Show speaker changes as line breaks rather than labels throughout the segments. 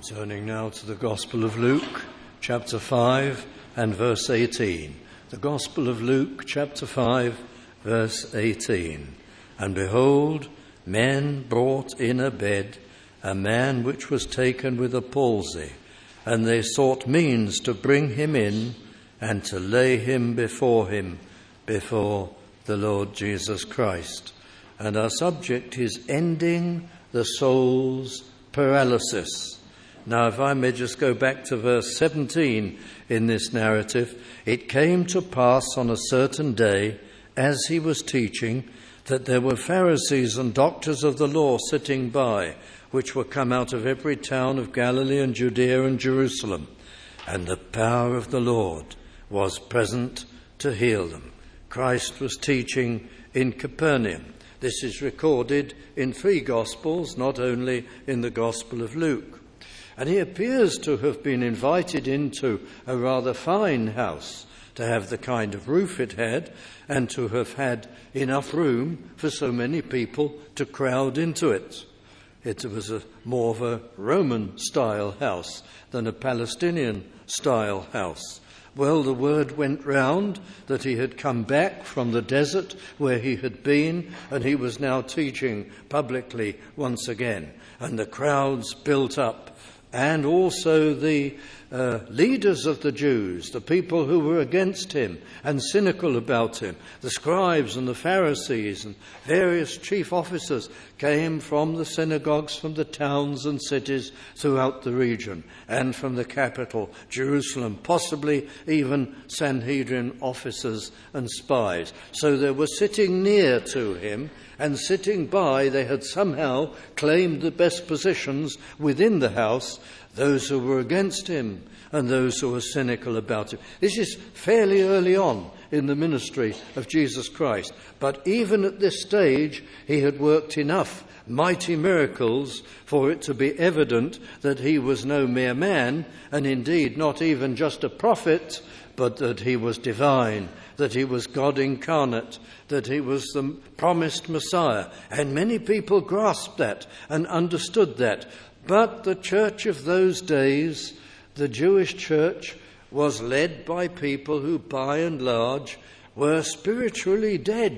Turning now to the Gospel of Luke, chapter 5 and verse 18. The Gospel of Luke, chapter 5, verse 18. And behold, men brought in a bed a man which was taken with a palsy, and they sought means to bring him in and to lay him before the Lord Jesus Christ. And our subject is ending the soul's paralysis. Now, if I may just go back to verse 17 in this narrative, it came to pass on a certain day, as he was teaching, that there were Pharisees and doctors of the law sitting by, which were come out of every town of Galilee and Judea and Jerusalem. And the power of the Lord was present to heal them. Christ was teaching in Capernaum. This is recorded in 3 Gospels, not only in the Gospel of Luke. And he appears to have been invited into a rather fine house, to have the kind of roof it had, and to have had enough room for so many people to crowd into it. It was more of a Roman-style house than a Palestinian-style house. Well, the word went round that he had come back from the desert where he had been, and he was now teaching publicly once again. And the crowds built up. And also the leaders of the Jews, the people who were against him and cynical about him, the scribes and the Pharisees and various chief officers came from the synagogues, from the towns and cities throughout the region and from the capital, Jerusalem, possibly even Sanhedrin officers and spies. So they were sitting near to him, and sitting by, they had somehow claimed the best positions within the house, those who were against him and those who were cynical about him. This is fairly early on in the ministry of Jesus Christ. But even at this stage, he had worked enough mighty miracles for it to be evident that he was no mere man, and indeed not even just a prophet, but that he was divine, that he was God incarnate, that he was the promised Messiah. And many people grasped that and understood that. But the church of those days, the Jewish church, was led by people who, by and large, were spiritually dead.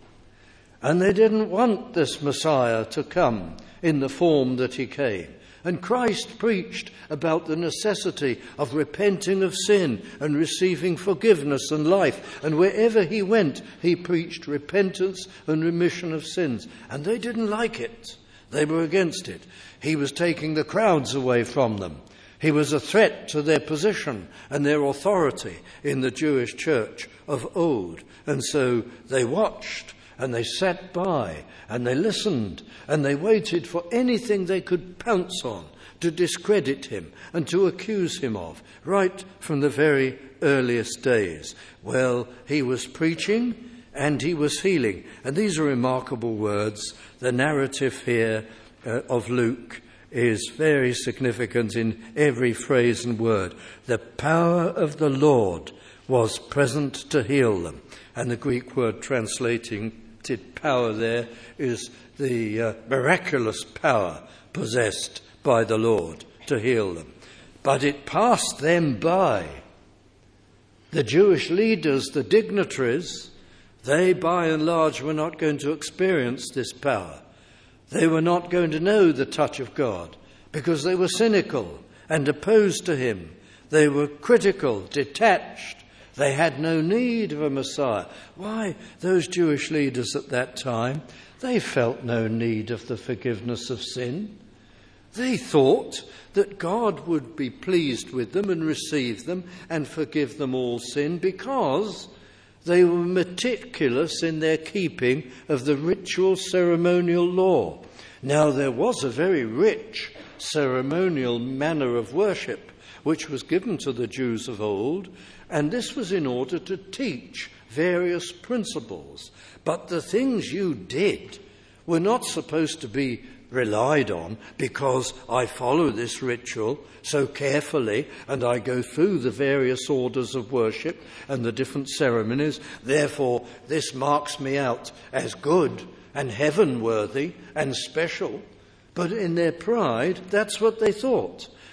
And they didn't want this Messiah to come in the form that he came. And Christ preached about the necessity of repenting of sin and receiving forgiveness and life. And wherever he went, he preached repentance and remission of sins. And they didn't like it. They were against it. He was taking the crowds away from them. He was a threat to their position and their authority in the Jewish church of old. And so they watched and they sat by and they listened and they waited for anything they could pounce on to discredit him and to accuse him of, right from the very earliest days. Well, he was preaching and he was healing. And these are remarkable words. The narrative here of Luke is very significant in every phrase and word. The power of the Lord was present to heal them. And the Greek word translating power there is the miraculous power possessed by the Lord to heal them. But it passed them by. The Jewish leaders, the dignitaries, they by and large were not going to experience this power. They were not going to know the touch of God because they were cynical and opposed to him. They were critical, detached. They had no need of a Messiah. Why? Those Jewish leaders at that time, they felt no need of the forgiveness of sin. They thought that God would be pleased with them and receive them and forgive them all sin because they were meticulous in their keeping of the ritual ceremonial law. Now, there was a very rich ceremonial manner of worship which was given to the Jews of old, and this was in order to teach various principles. But the things you did were not supposed to be relied on because I follow this ritual so carefully and I go through the various orders of worship and the different ceremonies. Therefore, this marks me out as good and heaven-worthy and special. But in their pride, that's what they thought.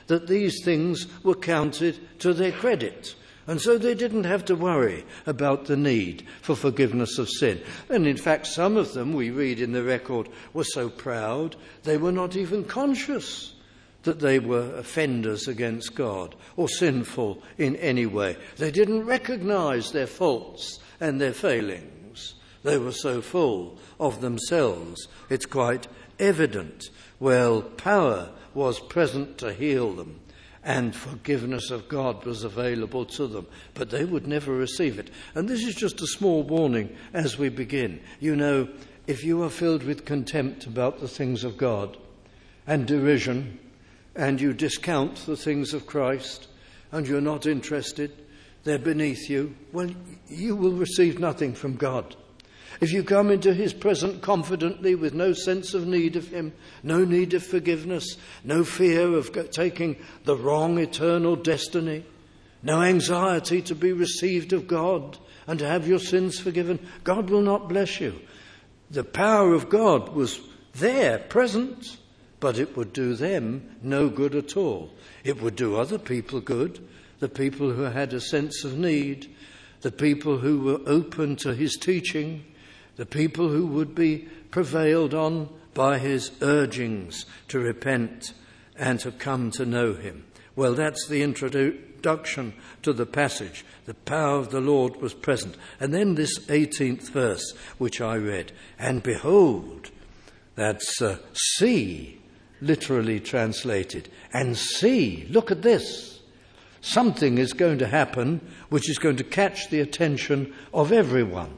that these things were counted to their credit. And so they didn't have to worry about the need for forgiveness of sin. And in fact, some of them, we read in the record, were so proud they were not even conscious that they were offenders against God or sinful in any way. They didn't recognize their faults and their failings. They were so full of themselves. It's quite evident. Well, power was present to heal them, and forgiveness of God was available to them, but they would never receive it. And this is just a small warning as we begin. You know, if you are filled with contempt about the things of God and derision, and you discount the things of Christ, and you're not interested, they're beneath you, well, you will receive nothing from God. If you come into his presence confidently with no sense of need of him, no need of forgiveness, no fear of taking the wrong eternal destiny, no anxiety to be received of God and to have your sins forgiven, God will not bless you. The power of God was there, present, but it would do them no good at all. It would do other people good, the people who had a sense of need, the people who were open to his teaching, the people who would be prevailed on by his urgings to repent and to come to know him. Well, that's the introduction to the passage. The power of the Lord was present. And then this 18th verse, which I read, and behold, that's see, literally translated, and see, look at this. Something is going to happen which is going to catch the attention of everyone.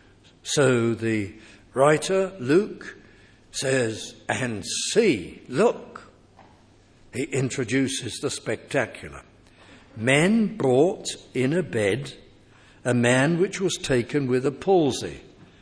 So the writer, Luke, says, and see, look. He introduces the spectacular. Men brought in a bed a man which was taken with a palsy,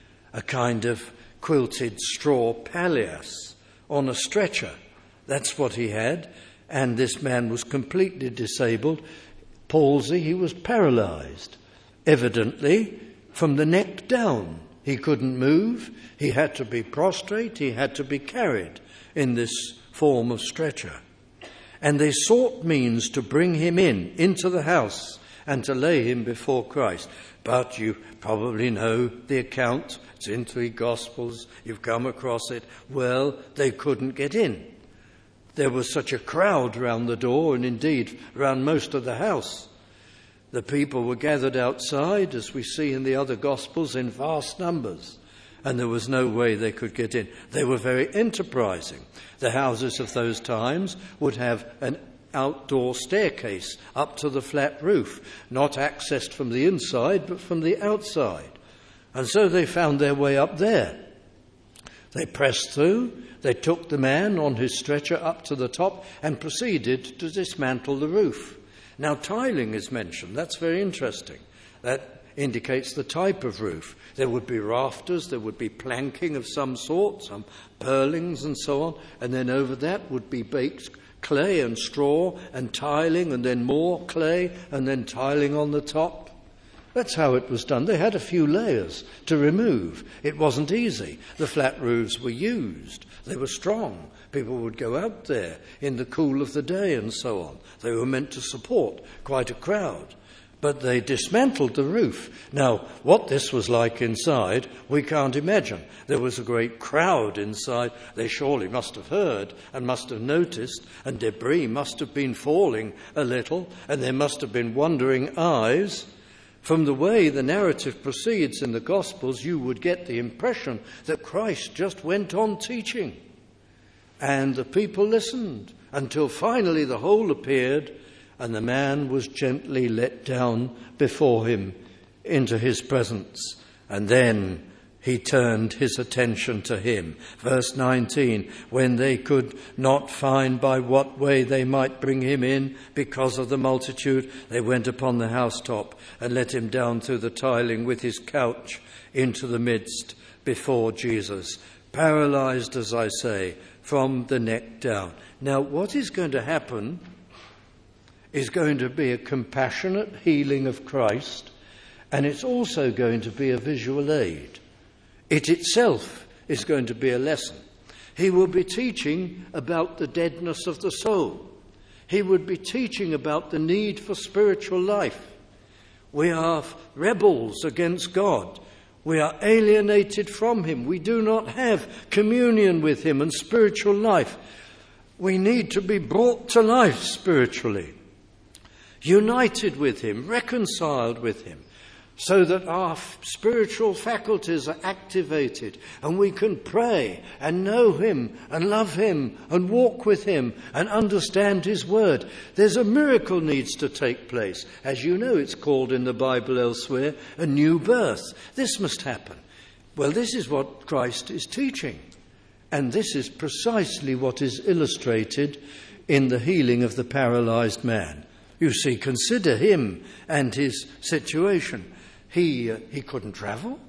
a kind of quilted straw palliasse on a stretcher. That's what he had. And this man was completely disabled. Palsy, he was paralyzed, evidently from the neck down. He couldn't move. He had to be prostrate. He had to be carried in this form of stretcher. And they sought means to bring him into the house and to lay him before Christ. But you probably know the account. It's in 3 Gospels. You've come across it. Well, they couldn't get in. There was such a crowd round the door, and indeed round most of the house. The people were gathered outside, as we see in the other Gospels, in vast numbers, and there was no way they could get in. They were very enterprising. The houses of those times would have an outdoor staircase up to the flat roof, not accessed from the inside, but from the outside. And so they found their way up there. They pressed through, they took the man on his stretcher up to the top and proceeded to dismantle the roof. Now, tiling is mentioned. That's very interesting. That indicates the type of roof. There would be rafters, there would be planking of some sort, some purlings and so on, and then over that would be baked clay and straw and tiling, and then more clay and then tiling on the top. That's how it was done. They had a few layers to remove. It wasn't easy. The flat roofs were used. They were strong. People would go out there in the cool of the day and so on. They were meant to support quite a crowd. But they dismantled the roof. Now, what this was like inside, we can't imagine. There was a great crowd inside. They surely must have heard and must have noticed, and debris must have been falling a little, and there must have been wondering eyes. From the way the narrative proceeds in the Gospels, you would get the impression that Christ just went on teaching. And the people listened until finally the whole appeared, and the man was gently let down before him into his presence. And then he turned his attention to him. Verse 19, when they could not find by what way they might bring him in because of the multitude, they went upon the housetop and let him down through the tiling with his couch into the midst before Jesus. Paralyzed, as I say, from the neck down. Now, what is going to happen is going to be a compassionate healing of Christ, and it's also going to be a visual aid. It itself is going to be a lesson. He will be teaching about the deadness of the soul. He would be teaching about the need for spiritual life. We are rebels against God. We are alienated from him. We do not have communion with him and spiritual life. We need to be brought to life spiritually, united with him, reconciled with him, so that our spiritual faculties are activated and we can pray and know him and love him and walk with him and understand his word. There's a miracle needs to take place. As you know, it's called in the Bible elsewhere a new birth. This must happen. Well, this is what Christ is teaching. And this is precisely what is illustrated in the healing of the paralyzed man. You see, consider him and his situation. He couldn't travel.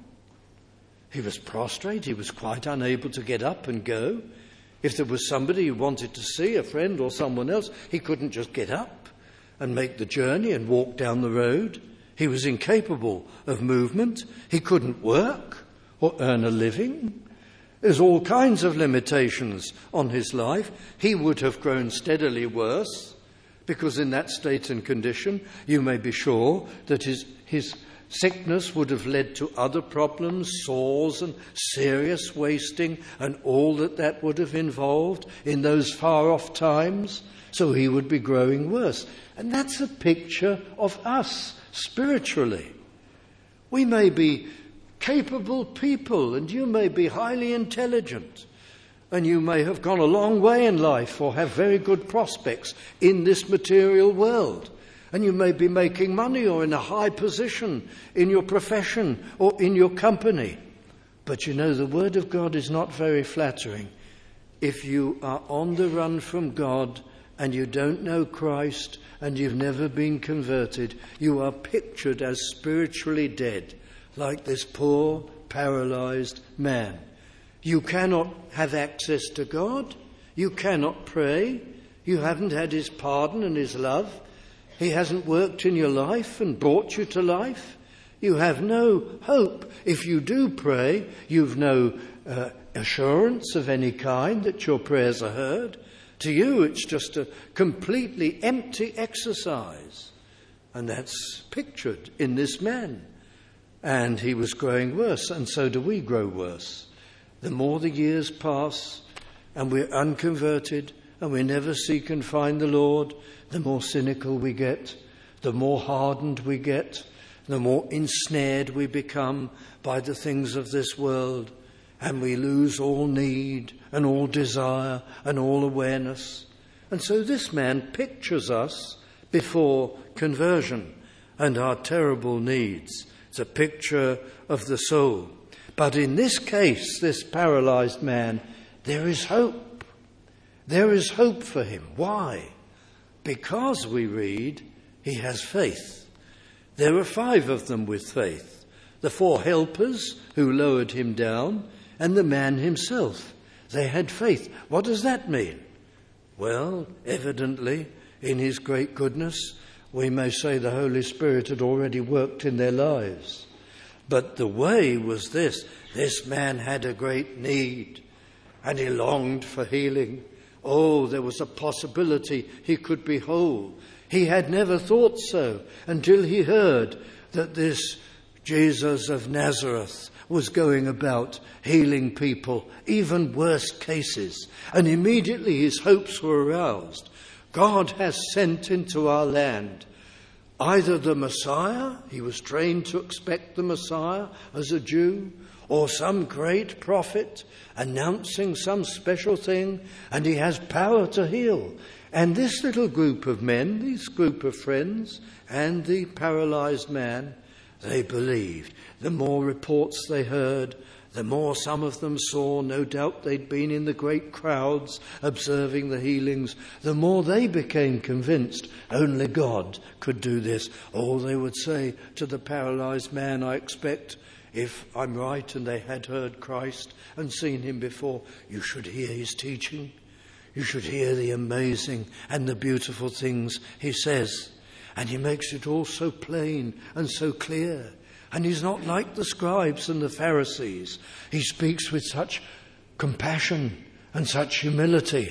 He was prostrate. He was quite unable to get up and go. If there was somebody who wanted to see, a friend or someone else, he couldn't just get up and make the journey and walk down the road. He was incapable of movement. He couldn't work or earn a living. There's all kinds of limitations on his life. He would have grown steadily worse, because in that state and condition, you may be sure that his sickness would have led to other problems, sores and serious wasting, and all that would have involved in those far-off times. So he would be growing worse. And that's a picture of us spiritually. We may be capable people, and you may be highly intelligent, and you may have gone a long way in life or have very good prospects in this material world. And you may be making money or in a high position in your profession or in your company. But you know, the Word of God is not very flattering. If you are on the run from God and you don't know Christ and you've never been converted, you are pictured as spiritually dead, like this poor, paralyzed man. You cannot have access to God. You cannot pray. You haven't had his pardon and his love. He hasn't worked in your life and brought you to life. You have no hope. If you do pray, you've no assurance of any kind that your prayers are heard. To you, it's just a completely empty exercise. And that's pictured in this man. And he was growing worse, and so do we grow worse. The more the years pass, and we're unconverted, and we never seek and find the Lord, the more cynical we get, the more hardened we get, the more ensnared we become by the things of this world, and we lose all need and all desire and all awareness. And so this man pictures us before conversion and our terrible needs. It's a picture of the soul. But in this case, this paralyzed man, there is hope. There is hope for him. Why? Because, we read, he has faith. There were 5 of them with faith. The 4 helpers who lowered him down, and the man himself. They had faith. What does that mean? Well, evidently, in his great goodness, we may say the Holy Spirit had already worked in their lives. But the way was this. This man had a great need, and he longed for healing. Oh, there was a possibility he could be whole. He had never thought so until he heard that this Jesus of Nazareth was going about healing people, even worse cases. And immediately his hopes were aroused. God has sent into our land either the Messiah, he was trained to expect the Messiah as a Jew, or some great prophet announcing some special thing, and he has power to heal. And this little group of men, this group of friends, and the paralyzed man, they believed. The more reports they heard, the more some of them saw, no doubt they'd been in the great crowds observing the healings, the more they became convinced only God could do this. Oh, they would say to the paralyzed man, I expect, if I'm right and they had heard Christ and seen him before, you should hear his teaching. You should hear the amazing and the beautiful things he says. And he makes it all so plain and so clear. And he's not like the scribes and the Pharisees. He speaks with such compassion and such humility.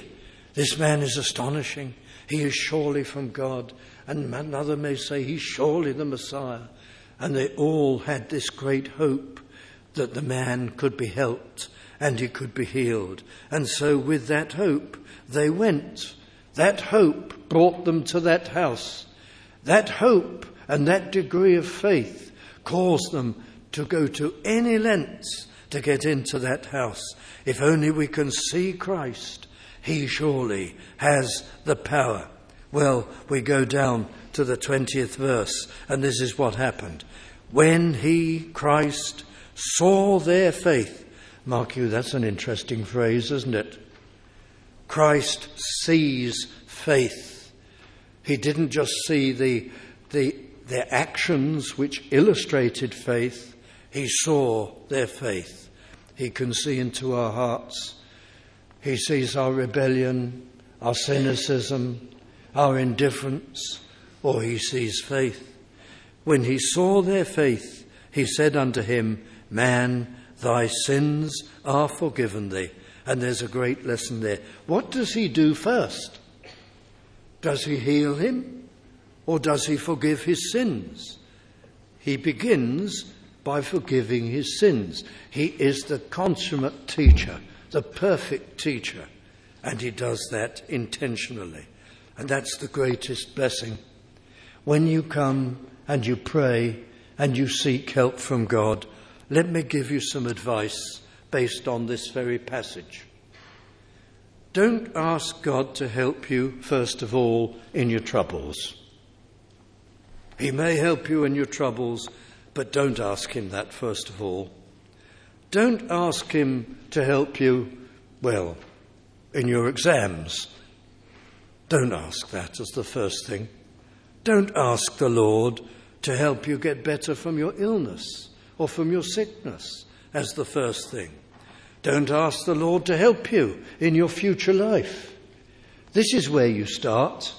This man is astonishing. He is surely from God. And another may say, he's surely the Messiah. And they all had this great hope that the man could be helped and he could be healed. And so with that hope, they went. That hope brought them to that house. That hope and that degree of faith caused them to go to any lengths to get into that house. If only we can see Christ, he surely has the power. Well, we go down to the 20th verse, and this is what happened. When he, Christ, saw their faith. Mark you, that's an interesting phrase, isn't it? Christ sees faith. He didn't just see their actions which illustrated faith. He saw their faith. He can see into our hearts. He sees our rebellion, our cynicism, our indifference, or he sees faith. When he saw their faith, he said unto him, Man, thy sins are forgiven thee. And there's a great lesson there. What does he do first? Does he heal him? Or does he forgive his sins? He begins by forgiving his sins. He is the consummate teacher, the perfect teacher. And he does that intentionally. And that's the greatest blessing. When you come and you pray and you seek help from God, let me give you some advice based on this very passage. Don't ask God to help you, first of all, in your troubles. He may help you in your troubles, but don't ask him that first of all. Don't ask him to help you, well, in your exams. Don't ask that as the first thing. Don't ask the Lord to help you get better from your illness or from your sickness as the first thing. Don't ask the Lord to help you in your future life. This is where you start.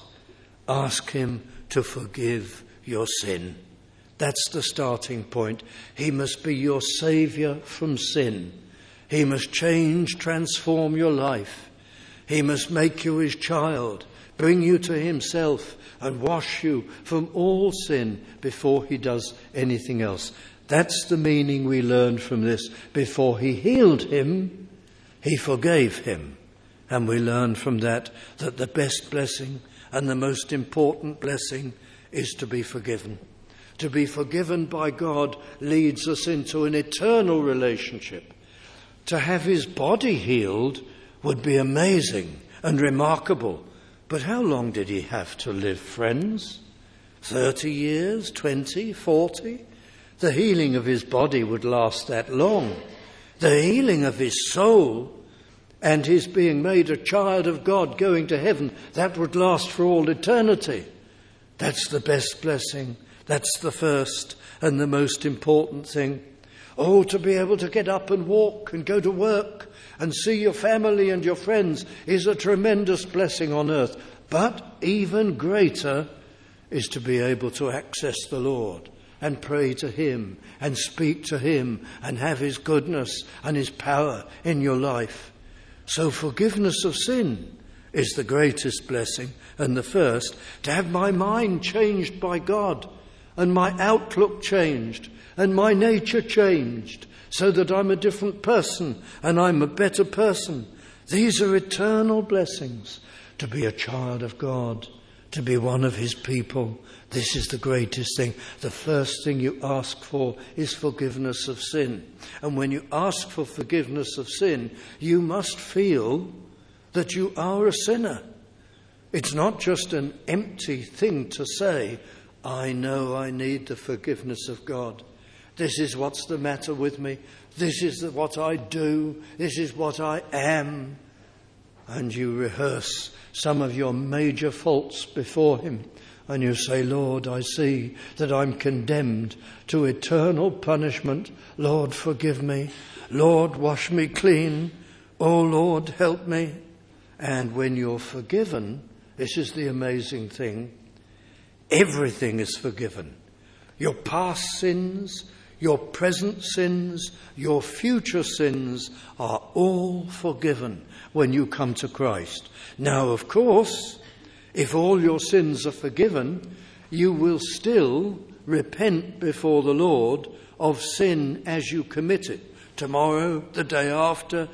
Ask him to forgive your sin. That's the starting point. He must be your saviour from sin. He must change, transform your life. He must make you his child, bring you to himself and wash you from all sin before he does anything else. That's the meaning we learned from this. Before he healed him, he forgave him. And we learn from that the best blessing and the most important blessing is to be forgiven. To be forgiven by God leads us into an eternal relationship. To have his body healed would be amazing and remarkable. But how long did he have to live, friends? 30 years, 20, 40? The healing of his body would last that long. The healing of his soul and his being made a child of God going to heaven, that would last for all eternity. That's the best blessing. That's the first and the most important thing. Oh, to be able to get up and walk and go to work and see your family and your friends is a tremendous blessing on earth. But even greater is to be able to access the Lord and pray to him and speak to him and have his goodness and his power in your life. So forgiveness of sin is the greatest blessing and the first. To have my mind changed by God and my outlook changed and my nature changed so that I'm a different person and I'm a better person. These are eternal blessings. To be a child of God, to be one of his people, this is the greatest thing. The first thing you ask for is forgiveness of sin. And when you ask for forgiveness of sin, you must feel that you are a sinner. It's not just an empty thing to say, I know I need the forgiveness of God. This is what's the matter with me. This is what I do. This is what I am. And you rehearse some of your major faults before him. And you say, Lord, I see that I'm condemned to eternal punishment. Lord, forgive me. Lord, wash me clean. Oh, Lord, help me. And when you're forgiven, this is the amazing thing, everything is forgiven. Your past sins, your present sins, your future sins are all forgiven when you come to Christ. Now, of course, if all your sins are forgiven, you will still repent before the Lord of sin as you commit it. Tomorrow, the day after,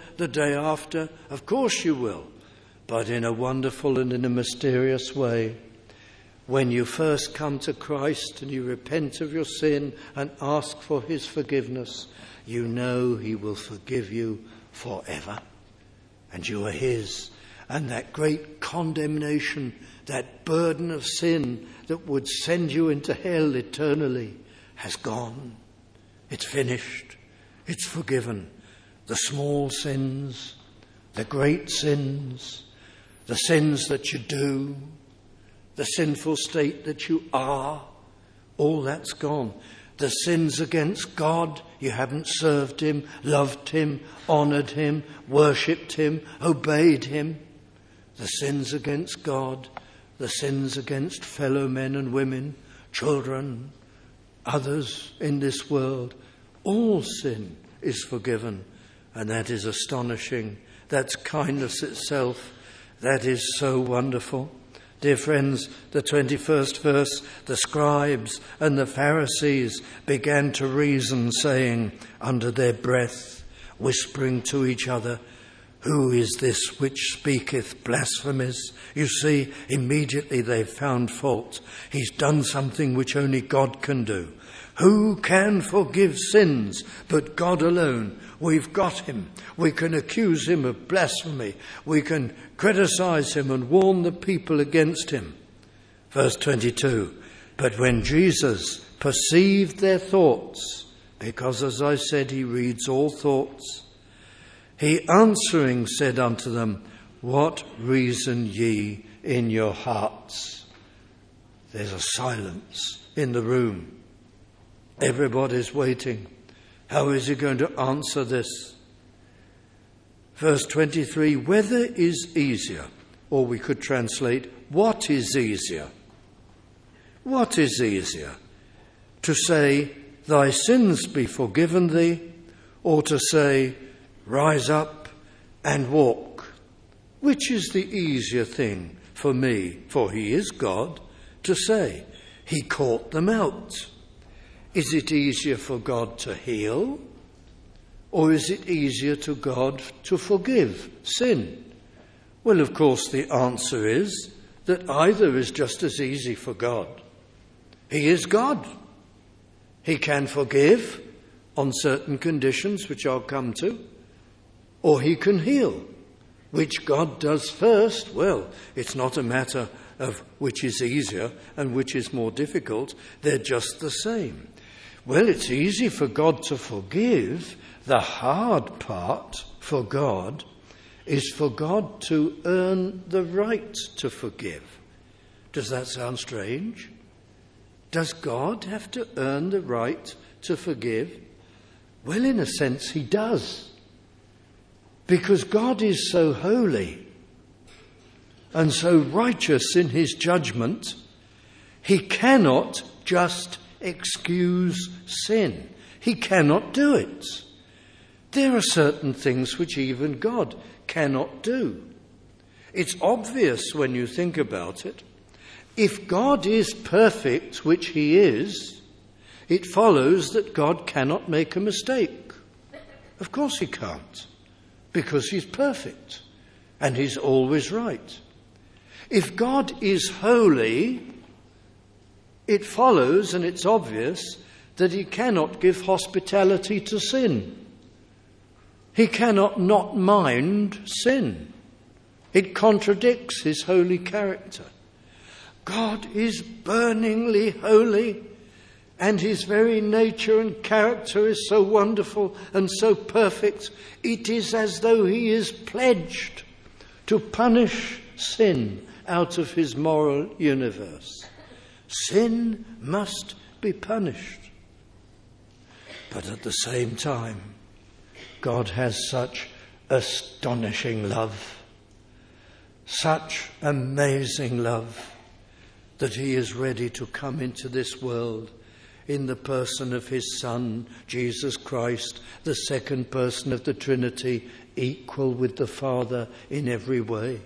of course you will. But in a wonderful and in a mysterious way, when you first come to Christ and you repent of your sin and ask for his forgiveness, you know he will forgive you forever. And you are his. And that great condemnation, that burden of sin that would send you into hell eternally, has gone. It's finished. It's forgiven. The small sins, the great sins, the sins that you do, the sinful state that you are, all that's gone. The sins against God, you haven't served him, loved him, honoured him, worshipped him, obeyed him. The sins against God, the sins against fellow men and women, children, others in this world, all sin is forgiven. And that is astonishing. That's kindness itself. That is so wonderful. Dear friends, the 21st verse, the scribes and the Pharisees began to reason, saying under their breath, whispering to each other, "Who is this which speaketh blasphemies?" You see, immediately they found fault. He's done something which only God can do. Who can forgive sins but God alone? We've got him. We can accuse him of blasphemy. We can criticize him and warn the people against him. Verse 22, but when Jesus perceived their thoughts, because as I said, he reads all thoughts, he answering said unto them, what reason ye in your hearts? There's a silence in the room. Everybody's waiting. How is he going to answer this? Verse 23, whether is easier, or we could translate, what is easier? What is easier? To say, thy sins be forgiven thee, or to say, rise up and walk? Which is the easier thing for me, for he is God, to say? He caught them out. Is it easier for God to heal, or is it easier to God to forgive sin? Well, of course, the answer is that either is just as easy for God. He is God. He can forgive on certain conditions, which I'll come to, or he can heal. Which God does first? Well, it's not a matter of which is easier and which is more difficult. They're just the same. Well, it's easy for God to forgive. The hard part for God is for God to earn the right to forgive. Does that sound strange? Does God have to earn the right to forgive? Well, in a sense, he does. Because God is so holy and so righteous in his judgment, he cannot just excuse sin. He cannot do it. There are certain things which even God cannot do. It's obvious when you think about it. If God is perfect, which he is, it follows that God cannot make a mistake. Of course he can't, because he's perfect and he's always right. If God is holy, it follows, and it's obvious, that he cannot give hospitality to sin. He cannot not mind sin. It contradicts his holy character. God is burningly holy, and his very nature and character is so wonderful and so perfect. It is as though he is pledged to punish sin out of his moral universe. Sin must be punished. But at the same time, God has such astonishing love, such amazing love, that he is ready to come into this world in the person of his Son, Jesus Christ, the second person of the Trinity, equal with the Father in every way.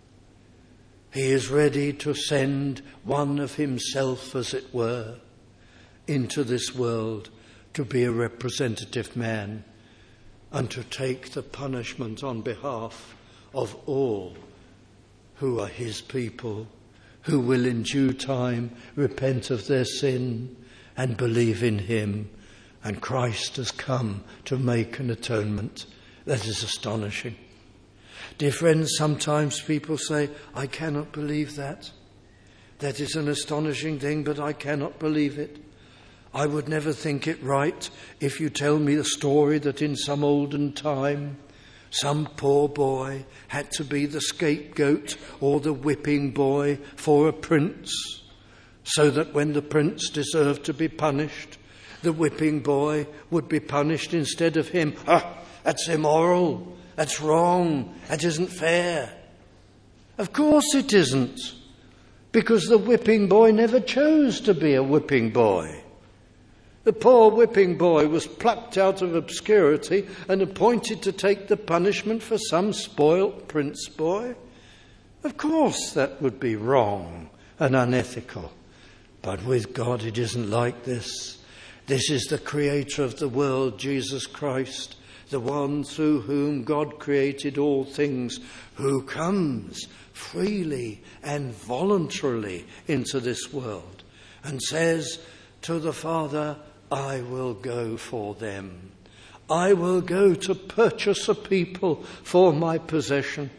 He is ready to send one of himself, as it were, into this world to be a representative man and to take the punishment on behalf of all who are his people, who will in due time repent of their sin and believe in him. And Christ has come to make an atonement. That is astonishing. Dear friends, sometimes people say, I cannot believe that. That is an astonishing thing, but I cannot believe it. I would never think it right if you tell me a story that in some olden time some poor boy had to be the scapegoat or the whipping boy for a prince, so that when the prince deserved to be punished, the whipping boy would be punished instead of him. That's immoral. That's wrong. That isn't fair. Of course it isn't, because the whipping boy never chose to be a whipping boy. The poor whipping boy was plucked out of obscurity and appointed to take the punishment for some spoilt prince boy. Of course that would be wrong and unethical. But with God it isn't like this. This is the creator of the world, Jesus Christ, the one through whom God created all things, who comes freely and voluntarily into this world and says to the Father, I will go for them. I will go to purchase a people for my possession.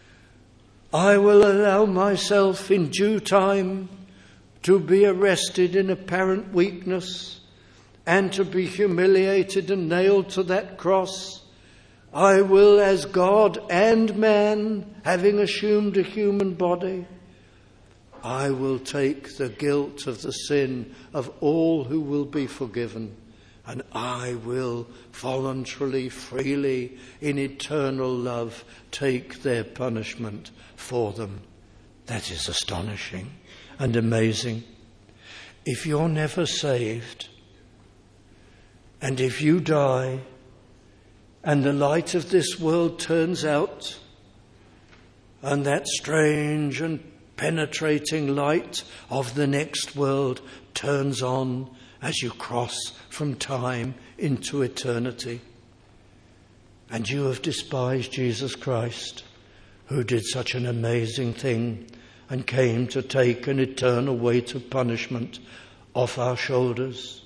I will allow myself in due time to be arrested in apparent weakness and to be humiliated and nailed to that cross. I will, as God and man, having assumed a human body, I will take the guilt of the sin of all who will be forgiven, and I will voluntarily, freely, in eternal love, take their punishment for them. That is astonishing and amazing. If you're never saved, and if you die, and the light of this world turns out, and that strange and penetrating light of the next world turns on as you cross from time into eternity, and you have despised Jesus Christ, who did such an amazing thing and came to take an eternal weight of punishment off our shoulders,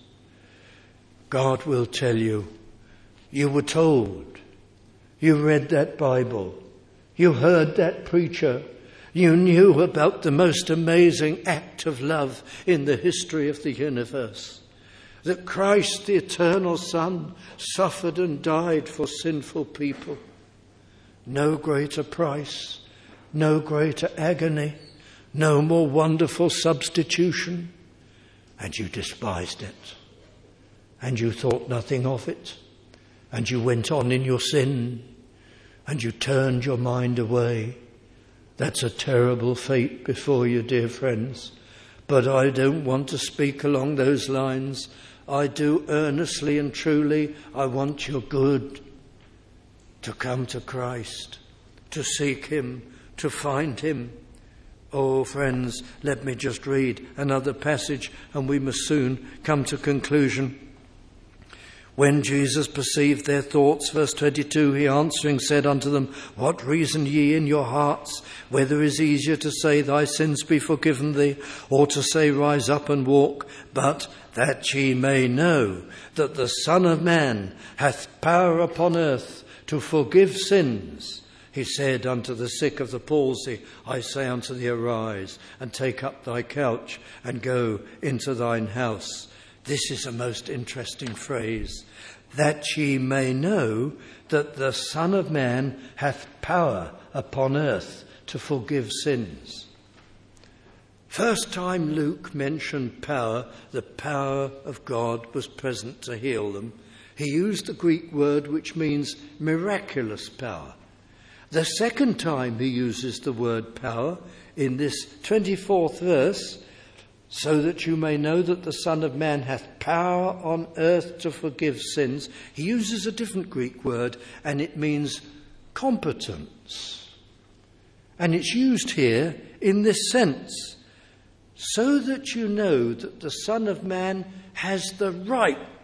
God will tell you, you were told, you read that Bible, you heard that preacher, you knew about the most amazing act of love in the history of the universe, that Christ, the eternal Son, suffered and died for sinful people. No greater price, no greater agony, no more wonderful substitution. And you despised it. And you thought nothing of it. And you went on in your sin. And you turned your mind away. That's a terrible fate before you, dear friends. But I don't want to speak along those lines. I do earnestly and truly. I want your good. To come to Christ, to seek him, to find him. Oh, friends, let me just read another passage and we must soon come to conclusion. When Jesus perceived their thoughts, verse 22, he answering said unto them, What reason ye in your hearts? Whether is easier to say, Thy sins be forgiven thee, or to say, Rise up and walk? But that ye may know that the Son of Man hath power upon earth to forgive sins, he said unto the sick of the palsy, I say unto thee, arise, and take up thy couch, and go into thine house. This is a most interesting phrase. That ye may know that the Son of Man hath power upon earth to forgive sins. First time Luke mentioned power, the power of God was present to heal them. He used the Greek word which means miraculous power. The second time he uses the word power, in this 24th verse, so that you may know that the Son of Man hath power on earth to forgive sins. He uses a different Greek word, and it means competence. And it's used here in this sense, so that you know that the Son of Man has the right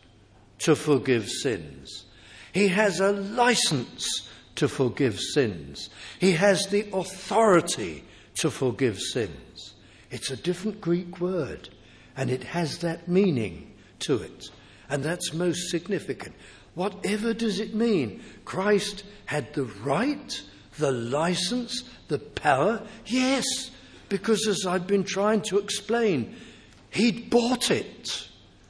to forgive sins. He has a license to forgive sins. He has the authority to forgive sins. It's a different Greek word, and it has that meaning to it. And that's most significant. Whatever does it mean? Christ had the right, the license, the power? Yes, because as I've been trying to explain, he'd bought it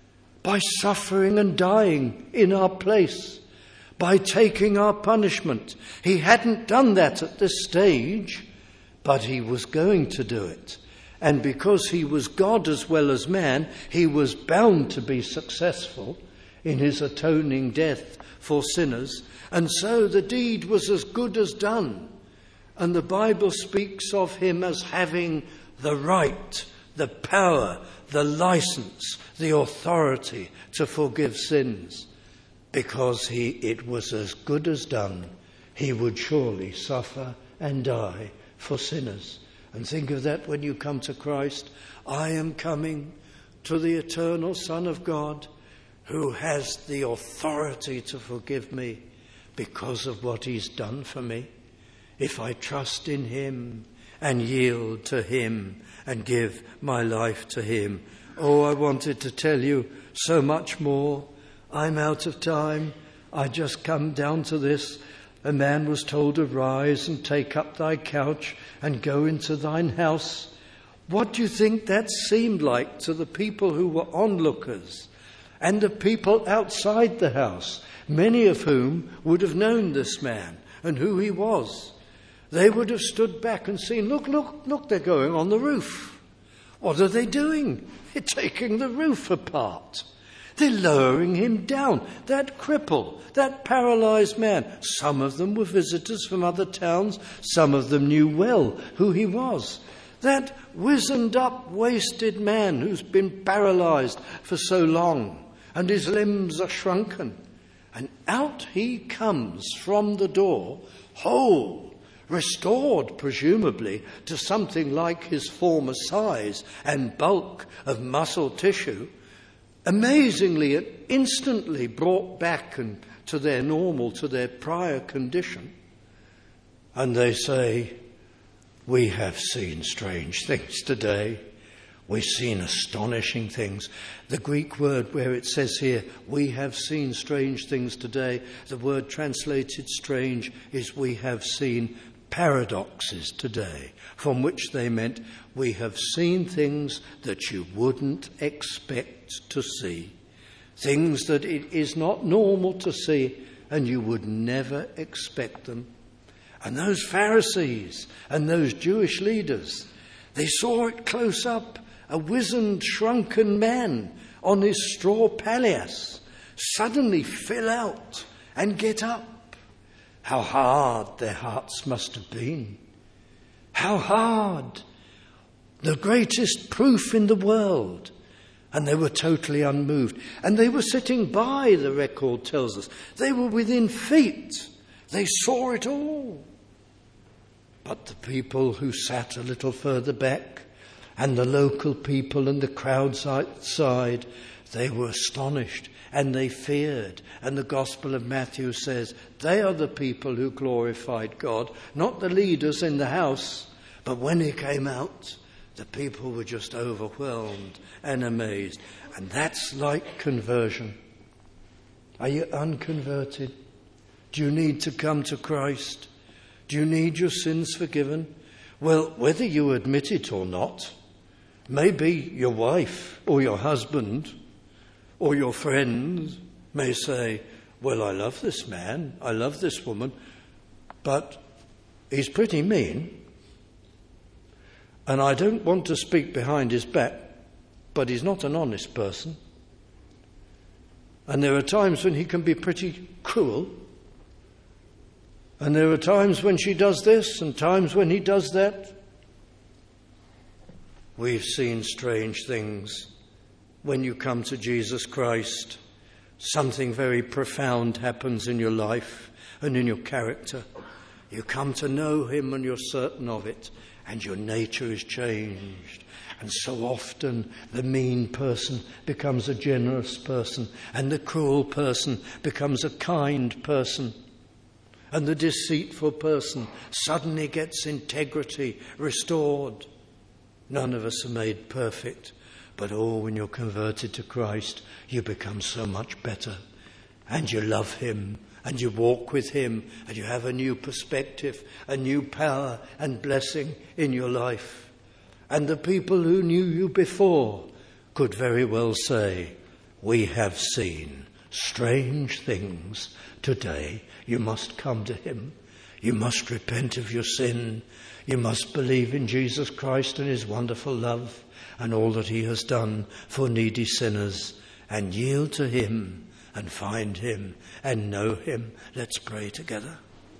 by suffering and dying in our place, by taking our punishment. He hadn't done that at this stage, but he was going to do it. And because he was God as well as man, he was bound to be successful in his atoning death for sinners. And so the deed was as good as done. And the Bible speaks of him as having the right, the power, the license, the authority to forgive sins. Because it was as good as done. He would surely suffer and die for sinners. And think of that when you come to Christ. I am coming to the eternal Son of God, who has the authority to forgive me because of what he's done for me. If I trust in him and yield to him and give my life to him. Oh, I wanted to tell you so much more. I'm out of time. I just come down to this. A man was told, arise and take up thy couch and go into thine house. What do you think that seemed like to the people who were onlookers and the people outside the house, many of whom would have known this man and who he was? They would have stood back and seen, look, they're going on the roof. What are they doing? They're taking the roof apart. They're lowering him down. That cripple, that paralyzed man. Some of them were visitors from other towns. Some of them knew well who he was. That wizened up, wasted man who's been paralyzed for so long and his limbs are shrunken. And out he comes from the door, whole, restored presumably to something like his former size and bulk of muscle tissue. Amazingly, it instantly brought back to their normal, to their prior condition. And they say, we have seen strange things today. We've seen astonishing things. The Greek word where it says here, we have seen strange things today, the word translated strange is we have seen paradoxes today, from which they meant we have seen things that you wouldn't expect to see, things that it is not normal to see and you would never expect them. And those Pharisees and those Jewish leaders, they saw it close up, a wizened, shrunken man on his straw palliasse suddenly fill out and get up. How hard their hearts must have been. How hard. The greatest proof in the world. And they were totally unmoved. And they were sitting by, the record tells us. They were within feet. They saw it all. But the people who sat a little further back, and the local people and the crowds outside, they were astonished. And they feared. And the Gospel of Matthew says they are the people who glorified God, not the leaders in the house. But when he came out, the people were just overwhelmed and amazed. And that's like conversion. Are you unconverted? Do you need to come to Christ? Do you need your sins forgiven? Well, whether you admit it or not, maybe your wife or your husband or your friend may say, well, I love this man, I love this woman, but he's pretty mean. And I don't want to speak behind his back, but he's not an honest person. And there are times when he can be pretty cruel. And there are times when she does this and times when he does that. We've seen strange things. When you come to Jesus Christ, something very profound happens in your life and in your character. You come to know him and you're certain of it, and your nature is changed. And so often the mean person becomes a generous person, and the cruel person becomes a kind person, and the deceitful person suddenly gets integrity restored. None of us are made perfect, but when you're converted to Christ, you become so much better, and you love him, and you walk with him, and you have a new perspective, a new power and blessing in your life. And the people who knew you before could very well say, we have seen strange things today. You must come to him. You must repent of your sin. You must believe in Jesus Christ and his wonderful love and all that he has done for needy sinners, and yield to him and find him and know him. Let's pray together.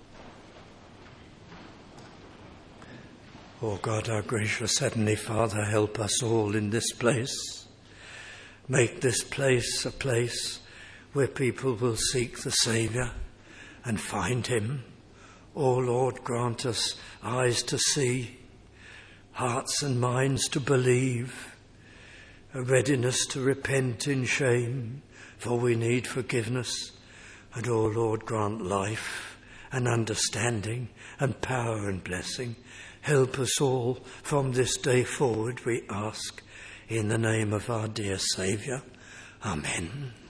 Oh God, our gracious Heavenly Father, help us all in this place. Make this place a place where people will seek the Saviour and find him. Oh Lord, grant us eyes to see, hearts and minds to believe, a readiness to repent in shame, for we need forgiveness. And oh Lord, grant life and understanding and power and blessing. Help us all from this day forward, we ask, in the name of our dear Saviour. Amen.